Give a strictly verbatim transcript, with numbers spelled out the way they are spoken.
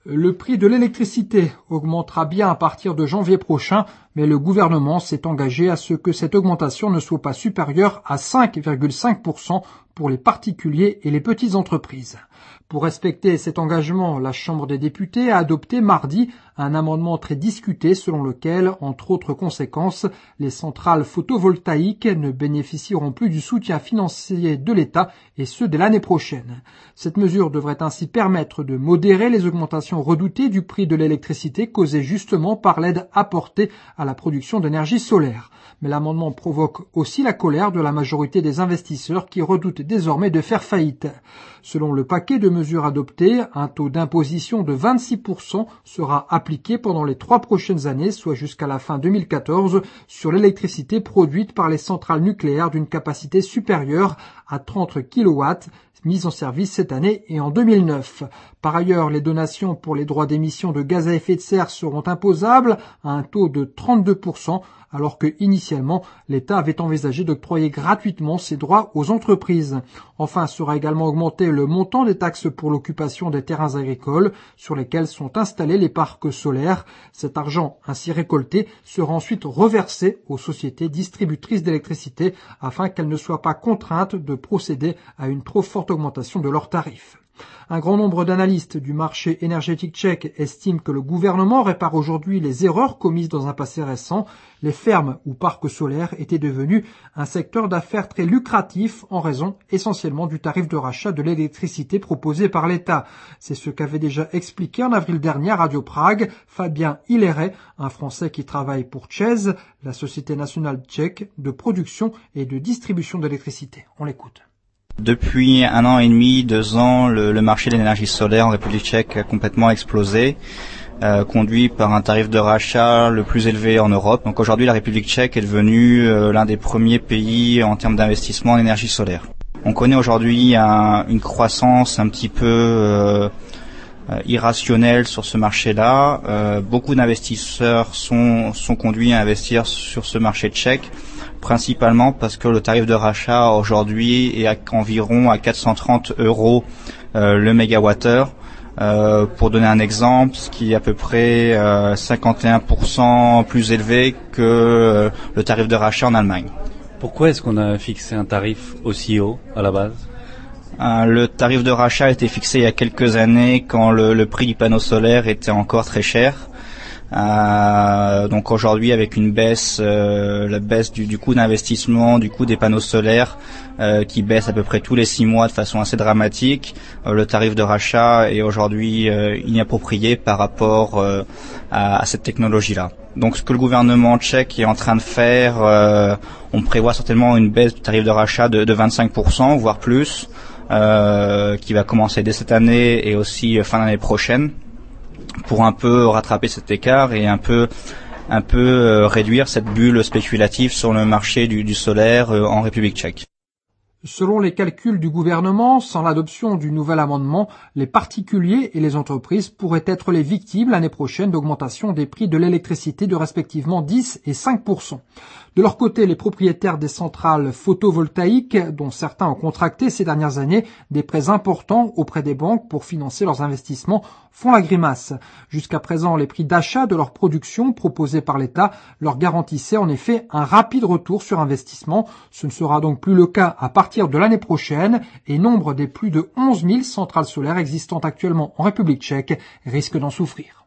Le prix de l'électricité augmentera bien à partir de janvier prochain, mais le gouvernement s'est engagé à ce que cette augmentation ne soit pas supérieure à cinq virgule cinq pour cent pour les particuliers et les petites entreprises. Pour respecter cet engagement, la Chambre des députés a adopté mardi un amendement très discuté selon lequel, entre autres conséquences, les centrales photovoltaïques ne bénéficieront plus du soutien financier de l'État et ce dès l'année prochaine. Cette mesure devrait ainsi permettre de modérer les augmentations redoutées du prix de l'électricité causées justement par l'aide apportée à la production d'énergie solaire. Mais l'amendement provoque aussi la colère de la majorité des investisseurs qui redoutent désormais de faire faillite. Selon le paquet de mesures adoptées, un taux d'imposition de vingt-six pour cent sera appliqué pendant les trois prochaines années, soit jusqu'à la fin deux mille quatorze, sur l'électricité produite par les centrales nucléaires d'une capacité supérieure à trente kilowatts, mise en service cette année et en deux mille neuf. Par ailleurs, les donations pour les droits d'émission de gaz à effet de serre seront imposables à un taux de trente-deux pour cent, alors que initialement l'État avait envisagé d'octroyer gratuitement ces droits aux entreprises. Enfin, sera également augmenté le montant des taxes pour l'occupation des terrains agricoles sur lesquels sont installés les parcs solaires. Cet argent ainsi récolté sera ensuite reversé aux sociétés distributrices d'électricité afin qu'elles ne soient pas contraintes de procéder à une trop forte augmentation de leurs tarifs. Un grand nombre d'analystes du marché énergétique tchèque estiment que le gouvernement répare aujourd'hui les erreurs commises dans un passé récent. Les fermes ou parcs solaires étaient devenus un secteur d'affaires très lucratif en raison essentiellement du tarif de rachat de l'électricité proposé par l'État. C'est ce qu'avait déjà expliqué en avril dernier à Radio Prague Fabien Hilleret, un Français qui travaille pour ČEZ, la Société nationale tchèque de production et de distribution d'électricité. On l'écoute. Depuis un an et demi, deux ans, le, le marché de l'énergie solaire en République tchèque a complètement explosé, euh, conduit par un tarif de rachat le plus élevé en Europe. Donc aujourd'hui, la République tchèque est devenue euh, l'un des premiers pays en termes d'investissement en énergie solaire. On connaît aujourd'hui un, une croissance un petit peu euh, euh, irrationnelle sur ce marché-là. Euh, beaucoup d'investisseurs sont, sont conduits à investir sur ce marché tchèque, principalement parce que le tarif de rachat aujourd'hui est à environ à quatre cent trente euros euh, le mégawattheure. Euh, pour donner un exemple, ce qui est à peu près euh, cinquante et un pour cent plus élevé que euh, le tarif de rachat en Allemagne. Pourquoi est-ce qu'on a fixé un tarif aussi haut à la base ? Euh, le tarif de rachat a été fixé il y a quelques années quand le, le prix du panneau solaire était encore très cher. Euh, donc aujourd'hui, avec une baisse, euh, la baisse du, du coût d'investissement, du coût des panneaux solaires, euh, qui baisse à peu près tous les six mois de façon assez dramatique, euh, le tarif de rachat est aujourd'hui euh, inapproprié par rapport euh, à, à cette technologie-là. Donc ce que le gouvernement tchèque est en train de faire, euh, on prévoit certainement une baisse du tarif de rachat de, de vingt-cinq pour cent, voire plus, euh, qui va commencer dès cette année et aussi fin d'année prochaine, pour un peu rattraper cet écart et un peu un peu euh, réduire cette bulle spéculative sur le marché du, du solaire euh, en République tchèque. Selon les calculs du gouvernement, sans l'adoption du nouvel amendement, les particuliers et les entreprises pourraient être les victimes l'année prochaine d'augmentation des prix de l'électricité de respectivement dix et cinq pour cent. De leur côté, les propriétaires des centrales photovoltaïques, dont certains ont contracté ces dernières années des prêts importants auprès des banques pour financer leurs investissements, font la grimace. Jusqu'à présent, les prix d'achat de leur production proposés par l'État leur garantissaient en effet un rapide retour sur investissement. Ce ne sera donc plus le cas à partir de l'année prochaine et nombre des plus de onze mille centrales solaires existantes actuellement en République tchèque risquent d'en souffrir.